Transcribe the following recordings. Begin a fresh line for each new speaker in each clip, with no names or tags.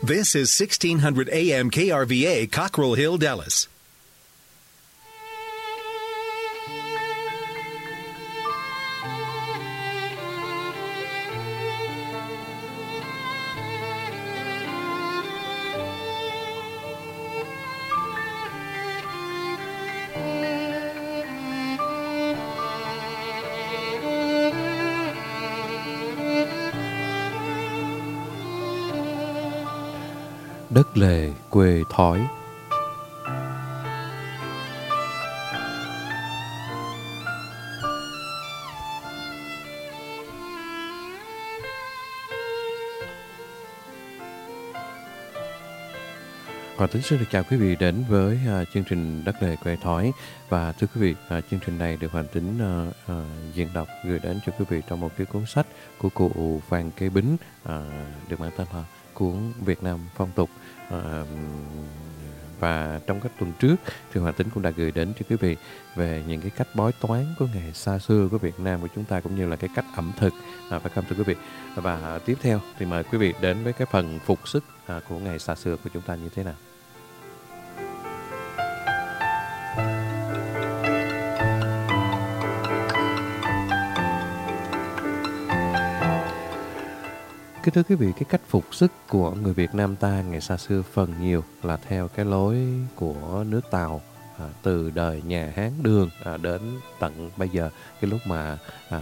This is 1600 AM KRVA, Cockrell Hill, Dallas.
Đất lề quê thói. Hoàng Tính xin được chào quý vị đến với chương trình Đất lề quê thói. Và thưa quý vị, chương trình này được Hoàng Tính diễn đọc gửi đến cho quý vị trong một cái cuốn sách của cụ Phan Kế Bính, được mang tên là cuốn Việt Nam Phong Tục. Và trong các tuần trước thì Hoàng Tính cũng đã gửi đến cho quý vị về những cái cách bói toán của ngày xa xưa của Việt Nam của chúng ta, cũng như là cái cách ẩm thực, phải không thưa quý vị? Và tiếp theo thì mời quý vị đến với cái phần phục sức của ngày xa xưa của chúng ta như thế nào. Kính thưa quý vị, cái cách phục sức của người Việt Nam ta ngày xa xưa phần nhiều là theo cái lối của nước Tàu, từ đời nhà Hán Đường đến tận bây giờ, cái lúc mà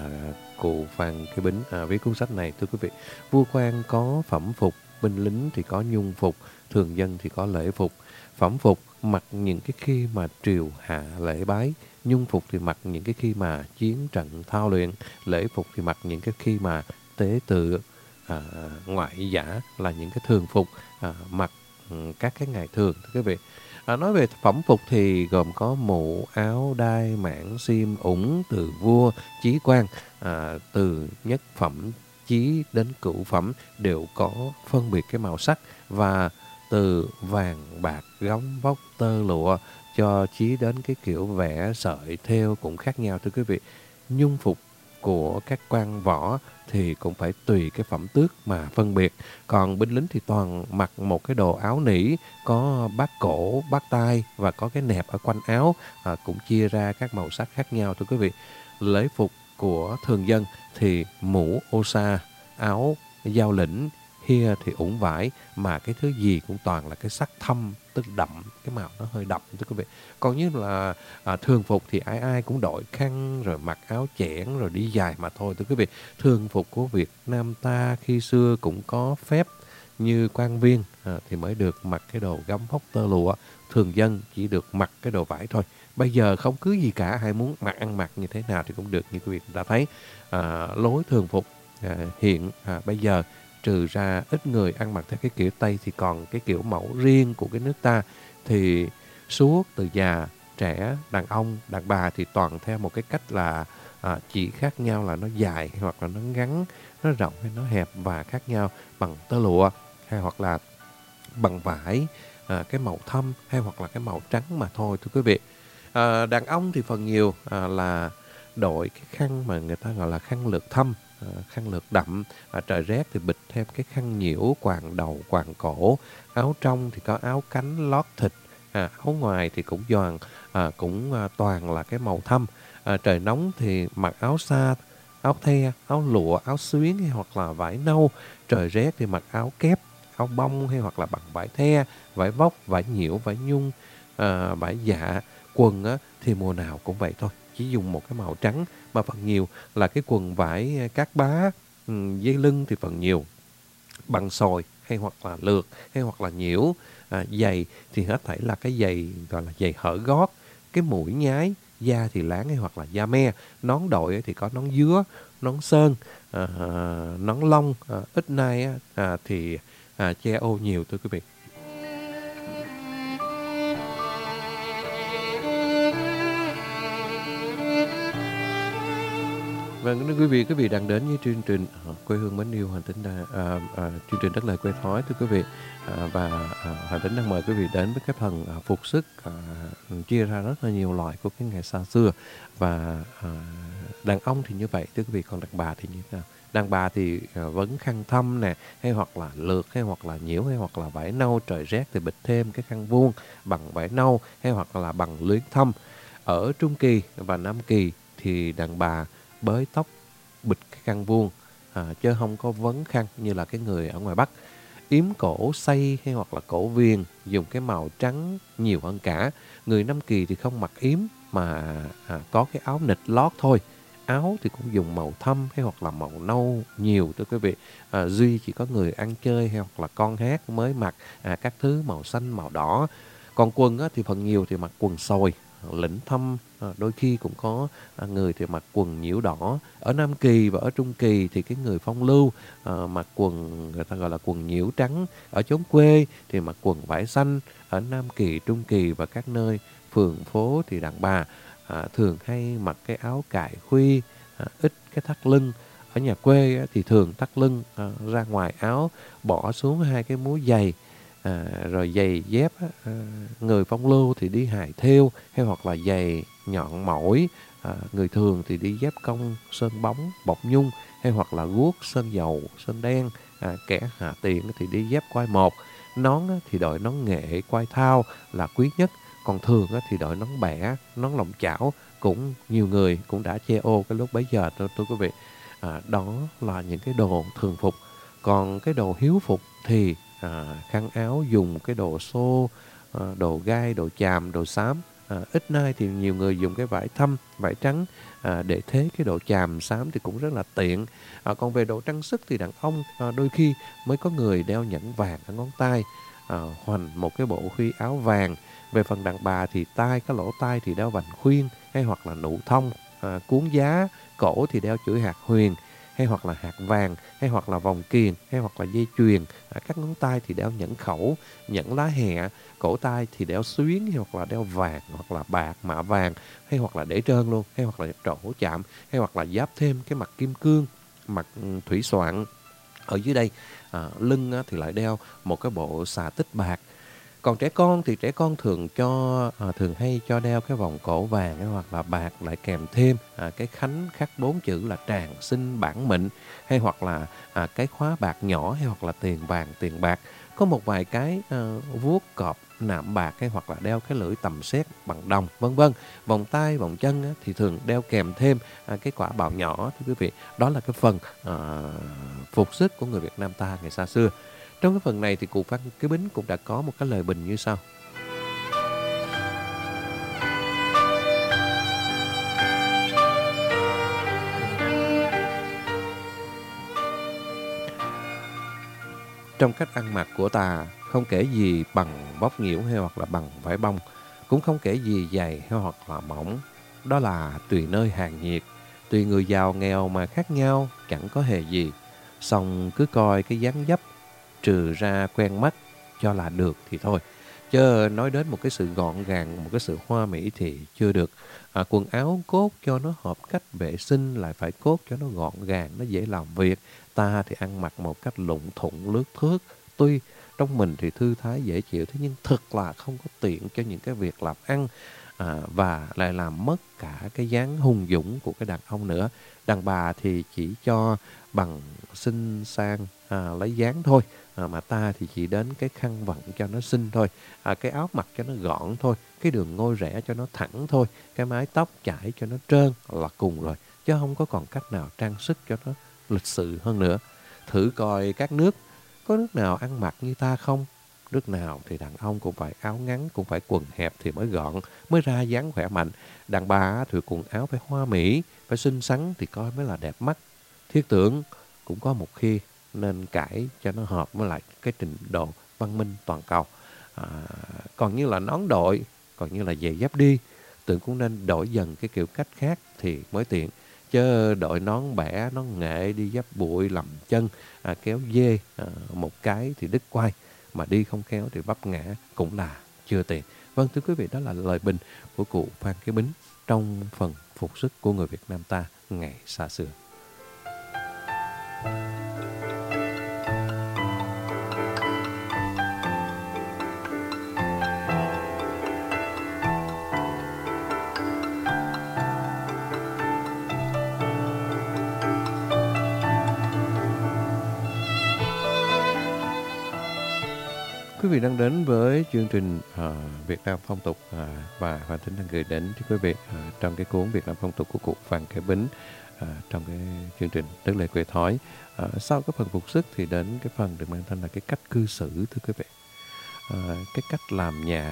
cụ Phan Kế Bính viết cuốn sách này. Thưa quý vị, vua quan có phẩm phục, binh lính thì có nhung phục, thường dân thì có lễ phục. Phẩm phục mặc những cái khi mà triều hạ lễ bái, nhung phục thì mặc những cái khi mà chiến trận thao luyện, lễ phục thì mặc những cái khi mà tế tự, ngoại giả là những cái thường phục mặc các cái ngày thường. Thưa quý vị, nói về phẩm phục thì gồm có mũ, áo, đai, mãng, xiêm, ủng, từ vua, chí quan, từ nhất phẩm chí đến cửu phẩm đều có phân biệt cái màu sắc, và từ vàng, bạc, gấm, vóc, tơ lụa cho chí đến cái kiểu vẽ sợi thêu cũng khác nhau. Thưa quý vị, nhung phục của các quan võ thì cũng phải tùy cái phẩm tước mà phân biệt. Còn binh lính thì toàn mặc một cái đồ áo nỉ có bát cổ, bát tai và có cái nẹp ở quanh áo, cũng chia ra các màu sắc khác nhau. Thưa quý vị, lễ phục của thường dân thì mũ ô sa, áo giao lĩnh, hia thì ủng vải, mà cái thứ gì cũng toàn là cái sắc thâm, tức đậm, cái màu nó hơi đậm. Thưa quý vị, còn như là thường phục thì ai ai cũng đội khăn rồi mặc áo chẽn rồi đi dài mà thôi. Thưa quý vị, thường phục của Việt Nam ta khi xưa cũng có phép, như quan viên thì mới được mặc cái đồ gấm vóc tơ lụa, thường dân chỉ được mặc cái đồ vải thôi. Bây giờ không cứ gì cả, ai muốn ăn mặc như thế nào thì cũng được. Như quý vị đã thấy, lối thường phục hiện bây giờ, trừ ra ít người ăn mặc theo cái kiểu Tây thì còn cái kiểu mẫu riêng của cái nước ta, thì suốt từ già, trẻ, đàn ông, đàn bà thì toàn theo một cái cách là chỉ khác nhau là nó dài hoặc là nó ngắn, nó rộng hay nó hẹp, và khác nhau bằng tơ lụa hay hoặc là bằng vải, cái màu thâm hay hoặc là cái màu trắng mà thôi. Thưa quý vị, đàn ông thì phần nhiều là đội cái khăn mà người ta gọi là khăn lược thâm, khăn lược đậm. Trời rét thì bịt thêm cái khăn nhiễu, quàng đầu, quàng cổ. Áo trong thì có áo cánh lót thịt, áo ngoài thì cũng toàn là cái màu thâm. Trời nóng thì mặc áo sa, áo the, áo lụa, áo xuyến hay hoặc là vải nâu. Trời rét thì mặc áo kép, áo bông hay hoặc là bằng vải the, vải vóc, vải nhiễu, vải nhung, vải dạ. Quần thì mùa nào cũng vậy thôi, chỉ dùng một cái màu trắng, mà phần nhiều là cái quần vải cát bá. Dây lưng thì phần nhiều bằng sồi hay hoặc là lược hay hoặc là nhiễu. Giày thì hết thảy là cái giày gọi là giày hở gót. Cái mũi nhái, da thì láng hay hoặc là da me. Nón đội thì có nón dứa, nón sơn, nón lông. Ít nay thì che ô nhiều. Thưa quý vị, vâng, quý vị đang đến với chương trình Quê hương mến yêu Hoàng Tính, chương trình Đất lề quê thói. Thưa quý vị, và Hoàng Tính đang mời quý vị đến với cái phần phục sức chia ra rất là nhiều loại của cái ngày xa xưa. Và Đàn ông thì như vậy thưa quý vị, còn đàn bà thì như thế nào? Đàn bà thì vấn khăn thâm nè, hay hoặc là lược, hay hoặc là nhiễu, hay hoặc là vải nâu, trời rét thì bịt thêm cái khăn vuông bằng vải nâu, hay hoặc là bằng luyến thâm. Ở trung kỳ và nam kỳ thì đàn bà bới tóc, bịt cái khăn vuông, chứ không có vấn khăn như là cái người ở ngoài Bắc. Yếm cổ xay hay hoặc là cổ viền dùng cái màu trắng nhiều hơn cả. Người Nam Kỳ thì không mặc yếm mà có cái áo nịt lót thôi. Áo thì cũng dùng màu thâm hay hoặc là màu nâu nhiều thưa quý vị. Duy chỉ có người ăn chơi hay hoặc là con hát mới mặc các thứ màu xanh, màu đỏ. Còn quần á, thì phần nhiều thì mặc quần sồi, lĩnh thâm, đôi khi cũng có người thì mặc quần nhiễu đỏ. Ở Nam Kỳ và ở Trung Kỳ thì cái người phong lưu mặc quần người ta gọi là quần nhiễu trắng. Ở chốn quê thì mặc quần vải xanh. Ở Nam Kỳ, Trung Kỳ và các nơi phường phố thì đàn bà thường hay mặc cái áo cài khuy, ít cái thắt lưng. Ở nhà quê thì thường thắt lưng ra ngoài áo, bỏ xuống hai cái múi giày. Rồi giày dép người phong lưu thì đi hài thêu hay hoặc là giày nhọn mỏi. Người thường thì đi dép cong sơn bóng bọc nhung hay hoặc là guốc sơn dầu sơn đen. Kẻ hạ tiện thì đi dép quai một. Nón thì đội nón nghệ quai thao là quý nhất, còn thường thì đội nón bẻ, nón lồng chảo. Cũng nhiều người cũng đã che ô cái lúc bấy giờ thưa quý vị. Đó là những cái đồ thường phục. Còn cái đồ hiếu phục thì khăn áo dùng cái đồ xô, đồ gai, đồ chàm, đồ xám. Ít nay thì nhiều người dùng cái vải thâm, vải trắng để thế cái đồ chàm xám thì cũng rất là tiện. Còn về đồ trang sức thì đàn ông đôi khi mới có người đeo nhẫn vàng ở ngón tay, hoành một cái bộ khuy áo vàng. Về phần đàn bà thì cái lỗ tai thì đeo vành khuyên hay hoặc là nụ thông, cuốn giá, cổ thì đeo chuỗi hạt huyền hay hoặc là hạt vàng, hay hoặc là vòng kiềng, hay hoặc là dây chuyền. Các ngón tay thì đeo nhẫn khẩu, nhẫn lá hẹ, cổ tay thì đeo xuyến hay hoặc là đeo vàng, hoặc là bạc, mạ vàng, hay hoặc là để trơn luôn, hay hoặc là trổ chạm, hay hoặc là giáp thêm cái mặt kim cương, mặt thủy soạn. Ở dưới đây lưng thì lại đeo một cái bộ xà tích bạc. Còn trẻ con thì trẻ con thường hay cho đeo cái vòng cổ vàng hoặc là bạc, lại kèm thêm cái khánh khắc 4 chữ là tràng sinh bản mệnh, hay hoặc là cái khóa bạc nhỏ, hay hoặc là tiền vàng tiền bạc. Có một vài cái vuốt cọp nạm bạc, hay hoặc là đeo cái lưỡi tầm xét bằng đồng, vân vân. Vòng tay, vòng chân thì thường đeo kèm thêm cái quả bào nhỏ thưa quý vị. Đó là cái phần phục sức của người Việt Nam ta ngày xa xưa. Trong cái phần này thì cụ Phan Kế Bính cũng đã có một cái lời bình như sau. Trong cách ăn mặc của ta không kể gì bằng bóc nhiễu hay hoặc là bằng vải bông, cũng không kể gì dày hay hoặc là mỏng. Đó là tùy nơi hàng nhiệt, tùy người giàu nghèo mà khác nhau, chẳng có hề gì. Xong cứ coi cái dáng dấp, trừ ra quen mắt cho là được thì thôi. Chứ nói đến một cái sự gọn gàng, một cái sự hoa mỹ thì chưa được. Quần áo cốt cho nó hợp cách vệ sinh, lại phải cốt cho nó gọn gàng, nó dễ làm việc. Ta thì ăn mặc một cách lụng thụng lướt thướt. Tuy trong mình thì thư thái dễ chịu, thế nhưng thực là không có tiện cho những cái việc làm ăn. Và lại làm mất cả cái dáng hung dũng của cái đàn ông nữa. Đàn bà thì chỉ cho bằng xinh sang lấy dáng thôi, mà ta thì chỉ đến cái khăn vận cho nó xinh thôi, cái áo mặc cho nó gọn thôi, cái đường ngôi rẽ cho nó thẳng thôi, cái mái tóc chải cho nó trơn là cùng rồi, chứ không có còn cách nào trang sức cho nó lịch sự hơn nữa. Thử coi các nước, có nước nào ăn mặc như ta không? Nước nào thì đàn ông cũng phải áo ngắn, cũng phải quần hẹp thì mới gọn, mới ra dáng khỏe mạnh. Đàn bà thì quần áo phải hoa mỹ, phải xinh xắn thì coi mới là đẹp mắt. Thiết tưởng cũng có một khi nên cải cho nó hợp với lại cái trình độ văn minh toàn cầu. Còn như là nón đội, còn như là giày dép đi, tưởng cũng nên đổi dần cái kiểu cách khác thì mới tiện. Chứ đội nón bẻ, nón nghệ đi dép bụi, lầm chân, kéo dê một cái thì đứt quai, mà đi không khéo thì vấp ngã cũng là chưa tiện. Vâng thưa quý vị, đó là lời bình của cụ Phan Kế Bính trong phần phục sức của người Việt Nam ta ngày xa xưa. Quý vị đang đến với chương trình Việt Nam Phong tục và Hoàng Tính đang gửi đến cho quý vị trong cái cuốn Việt Nam Phong tục của cụ Phan Kế Bính trong cái chương trình Đất Lệ Quê Thói. Sau cái phần phục sức thì đến cái phần được mang tên là cái cách cư xử, thưa quý vị. Cái cách làm nhà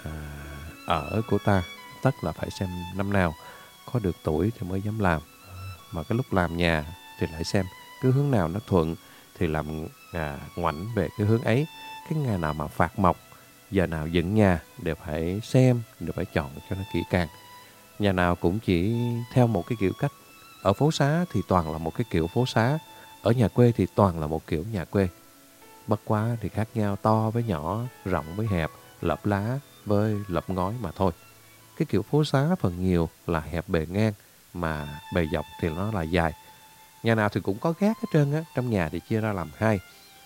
ở của ta tất là phải xem năm nào có được tuổi thì mới dám làm, mà cái lúc làm nhà thì lại xem cái hướng nào nó thuận thì làm ngoảnh về cái hướng ấy. Cái ngày nào mà phạt mộc, giờ nào dựng nhà đều phải xem, đều phải chọn cho nó kỹ càng. Nhà nào cũng chỉ theo một cái kiểu cách. Ở phố xá thì toàn là một cái kiểu phố xá, ở nhà quê thì toàn là một kiểu nhà quê. Bất quá thì khác nhau to với nhỏ, rộng với hẹp, lợp lá với lợp ngói mà thôi. Cái kiểu phố xá phần nhiều là hẹp bề ngang, mà bề dọc thì nó là dài. Nhà nào thì cũng có gác hết trơn á, trong nhà thì chia ra làm hai,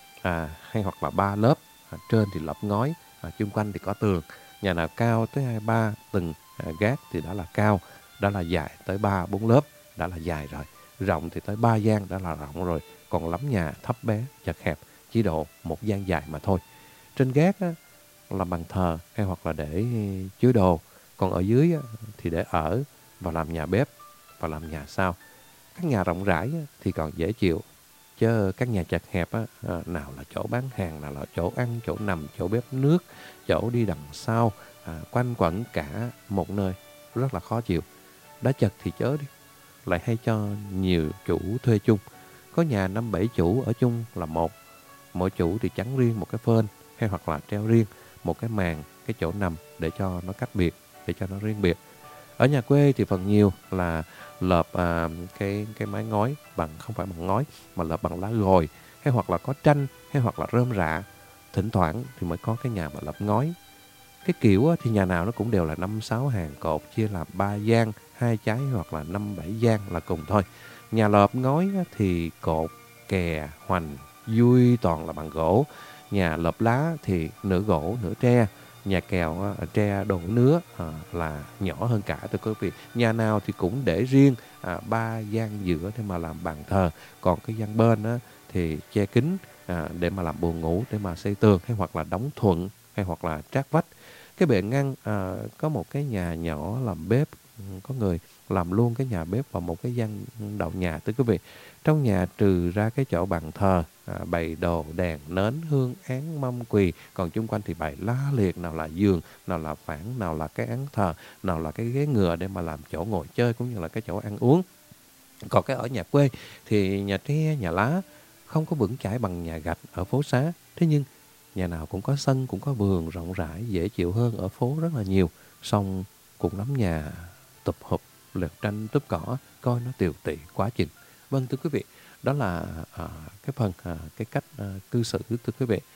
hay hoặc là ba lớp. Trên thì lợp ngói, chung quanh thì có tường. Nhà nào cao tới 2-3 tầng gác thì đã là cao, đã là dài tới 3-4 lớp, đã là dài rồi. Rộng thì tới 3 gian đã là rộng rồi. Còn lắm nhà thấp bé, chật hẹp, chỉ độ một gian dài mà thôi. Trên gác á, là bàn thờ hay hoặc là để chứa đồ. Còn ở dưới á, thì để ở và làm nhà bếp và làm nhà sau. Các nhà rộng rãi á, thì còn dễ chịu. Chứ các nhà chật hẹp á, nào là chỗ bán hàng, nào là chỗ ăn, chỗ nằm, chỗ bếp nước, chỗ đi đằng sau, quanh quẩn cả một nơi, rất là khó chịu. Đã chật thì chớ đi, lại hay cho nhiều chủ thuê chung. Có nhà 5-7 chủ ở chung là một, mỗi chủ thì chắn riêng một cái phên, hay hoặc là treo riêng một cái màn, cái chỗ nằm để cho nó cách biệt, để cho nó riêng biệt. Ở nhà quê thì phần nhiều là lợp cái mái ngói bằng, không phải bằng ngói mà lợp bằng lá gồi, hay hoặc là có tranh, hay hoặc là rơm rạ. Thỉnh thoảng thì mới có cái nhà mà lợp ngói. Cái kiểu thì nhà nào nó cũng đều là 5-6 hàng cột chia làm 3 gian, 2 trái hoặc là 5-7 gian là cùng thôi. Nhà lợp ngói thì cột, kè, hoành, dui toàn là bằng gỗ. Nhà lợp lá thì nửa gỗ, nửa tre. Nhà kèo tre đổ nứa là nhỏ hơn cả, thưa quý vị. Nhà nào thì cũng để riêng 3 gian giữa để mà làm bàn thờ. Còn cái gian bên thì che kính để mà làm buồng ngủ, để mà xây tường, hay hoặc là đóng thuận, hay hoặc là trát vách. Cái bệ ngăn có một cái nhà nhỏ làm bếp, có người làm luôn cái nhà bếp vào một cái gian đầu nhà, thưa quý vị. Trong nhà trừ ra cái chỗ bàn thờ, bày đồ đèn nến hương án mâm quỳ, còn chung quanh thì bày la liệt, nào là giường, nào là phản, nào là cái án thờ, nào là cái ghế ngựa để mà làm chỗ ngồi chơi cũng như là cái chỗ ăn uống. Còn cái ở nhà quê thì nhà tre, nhà lá, không có vững chãi bằng nhà gạch ở phố xá. Thế nhưng nhà nào cũng có sân, cũng có vườn rộng rãi, dễ chịu hơn ở phố rất là nhiều. Xong cũng lắm nhà tụp hụp, lợp tranh túp cỏ, coi nó tiều tị quá chừng. Vâng, thưa quý vị, đó là cái phần cái cách cư xử, thưa quý vị.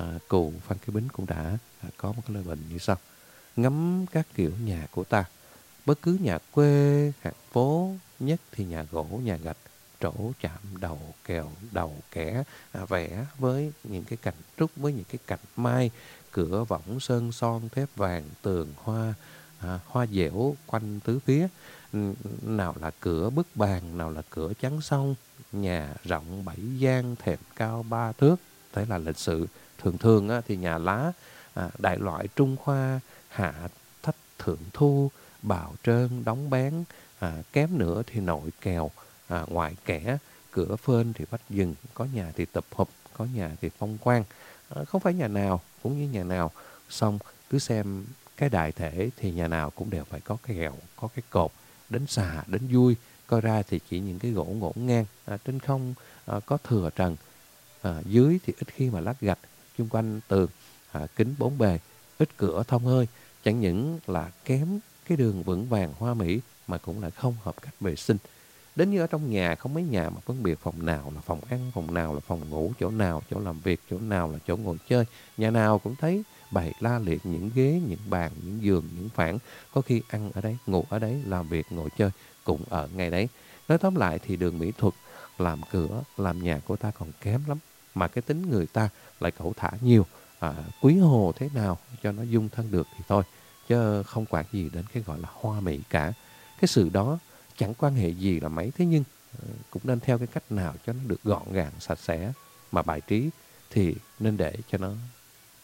Cụ Phan Kế Bính cũng đã có một cái lời bình như sau: ngắm các kiểu nhà của ta, bất cứ nhà quê, hạt phố, nhất thì nhà gỗ, nhà gạch, trổ chạm đầu kèo, đầu kẻ, vẽ với những cái cành trúc, với những cái cành mai, cửa võng sơn son thép vàng, tường hoa, hoa dẻo quanh tứ phía. Nào là cửa bức bàn, nào là cửa chắn song, nhà rộng 7 gian, thềm cao 3 thước. Thế là lịch sự. Thường thường thì nhà lá, đại loại Trung Hoa, hạ thách thượng thu, bào trơn đóng bán, kém nữa thì nội kèo, ngoại kẻ, cửa phên thì vách rừng, có nhà thì tập hợp, có nhà thì phong quang. Không phải nhà nào cũng như nhà nào. Xong cứ xem cái đại thể thì nhà nào cũng đều phải có cái ghẹo, có cái cột, đến xà, đến vui. Coi ra thì chỉ những cái gỗ ngổn ngang, trên không có thừa trần. Dưới thì ít khi mà lát gạch, chung quanh tường, kính 4 bề, ít cửa thông hơi. Chẳng những là kém cái đường vững vàng hoa mỹ mà cũng lại không hợp cách vệ sinh. Đến như ở trong nhà không mấy nhà mà phân biệt phòng nào là phòng ăn, phòng nào là phòng ngủ, chỗ nào chỗ làm việc, chỗ nào là chỗ ngồi chơi. Nhà nào cũng thấy bày la liệt những ghế, những bàn, những giường, những phản. Có khi ăn ở đấy, ngủ ở đấy, làm việc, ngồi chơi cũng ở ngay đấy. Nói tóm lại thì đường mỹ thuật làm cửa, làm nhà của ta còn kém lắm. Mà cái tính người ta lại cẩu thả nhiều. Quý hồ thế nào cho nó dung thân được thì thôi. Chứ không quản gì đến cái gọi là hoa mỹ cả. Cái sự đó chẳng quan hệ gì là mấy, thế nhưng cũng nên theo cái cách nào cho nó được gọn gàng, sạch sẽ. Mà bài trí thì nên để cho nó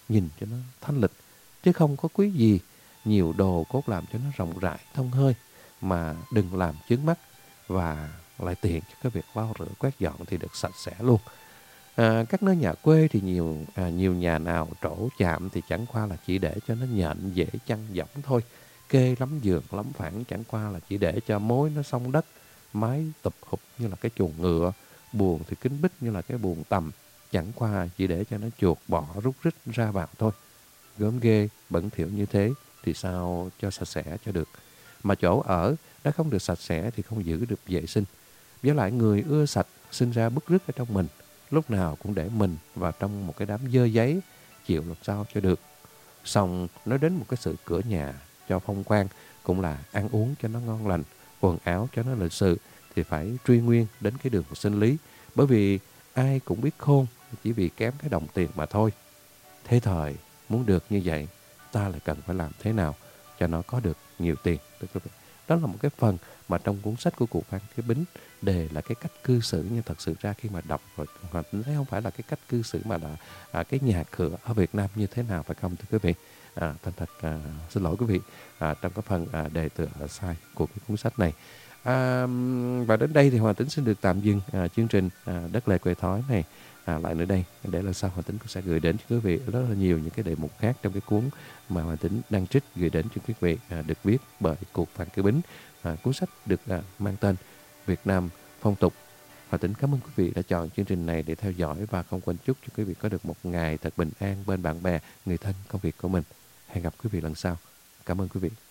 nhìn cho nó thanh lịch, chứ không có quý gì nhiều đồ cốt làm cho nó rộng rãi thông hơi, mà đừng làm chướng mắt và lại tiện cho cái việc lau rửa quét dọn thì được sạch sẽ luôn. Các nơi nhà quê thì nhiều nhà nào trổ chạm thì chẳng qua là chỉ để cho nó nhện dễ chăn dẫm thôi. Kê lắm giường lắm phản chẳng qua là chỉ để cho mối nó xông đất, mái tụp hụp như là cái chuồng ngựa, buồng thì kín bít như là cái buồng tằm, chẳng qua chỉ để cho nó chuột bọ rút rít ra vào thôi. Gớm ghê, bẩn thỉu như thế thì sao cho sạch sẽ cho được. Mà chỗ ở đã không được sạch sẽ thì không giữ được vệ sinh. Với lại người ưa sạch sinh ra bứt rứt ở trong mình, lúc nào cũng để mình vào trong một cái đám dơ giấy, chịu làm sao cho được. Xong nói đến một cái sự cửa nhà cho phong quang, cũng là ăn uống cho nó ngon lành, quần áo cho nó lịch sự, thì phải truy nguyên đến cái đường sinh lý. Bởi vì ai cũng biết khôn, chỉ vì kém cái đồng tiền mà thôi. Thế thời muốn được như vậy, ta lại cần phải làm thế nào cho nó có được nhiều tiền. Đó là một cái phần mà trong cuốn sách của cụ Phan Kế Bính đề là cái cách cư xử, nhưng thật sự ra khi mà đọc rồi họ thấy không phải là cái cách cư xử mà là cái nhà cửa ở Việt Nam như thế nào, phải không thưa quý vị? Thành thật xin lỗi quý vị trong cái phần đề tựa sai của cái cuốn sách này. Và đến đây thì Hoàng Tính xin được tạm dừng chương trình Đất Lề Quê Thói này lại nữa đây, để lần sau Hoàng Tính cũng sẽ gửi đến cho quý vị rất là nhiều những cái đề mục khác trong cái cuốn mà Hoàng Tính đang trích gửi đến cho quý vị, được viết bởi cụ Phan Kế Bính. Cuốn sách được mang tên Việt Nam Phong Tục. Hoàng Tính cảm ơn quý vị đã chọn chương trình này để theo dõi, và không quên chúc cho quý vị có được một ngày thật bình an bên bạn bè, người thân, công việc của mình. Hẹn gặp quý vị lần sau. Cảm ơn quý vị.